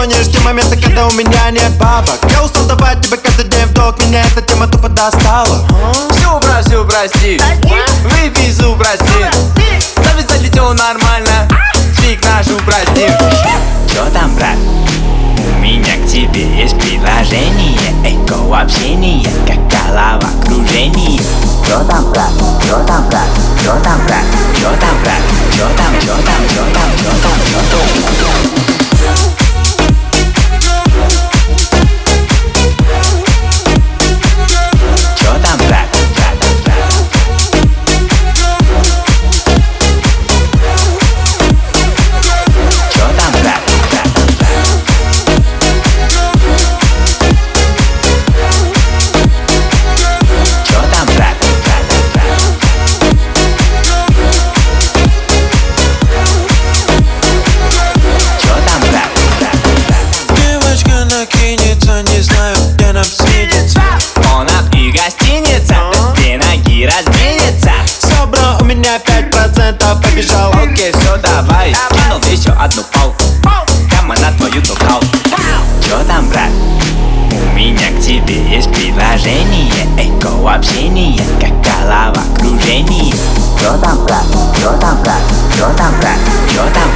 помнишь те моменты, когда у меня нет бабок? Я устал давать тебе каждый день в долг, меня эта тема тупо достала. Всю прости, выпей зуб, прости. Да ведь залетел нормально, фиг нашу прости. Чё там, брат? У меня к тебе есть предложение. Эко-общение, как головокружение. Чё там, брат? Чё там, брат? Чё там, брат? Чё там, брат? Чё там, чё там, чё там, чё там, чё там? Чё там, брат? Чё там, брат? Чё там, брат? Чё там, брат? Девочка накинется, не знаю, где нам свидится. Он и гостиница, две ноги раздвинется. Все, бро, у меня 5%, побежал. Окей, все, давай. Кинул еще одну палку прямо на твою тукал. Чё там, брат? У меня к тебе есть предложение. Эко-общение, как головокружение. Чё там, брат? Чё там, брат? Чё там, брат? Чё там,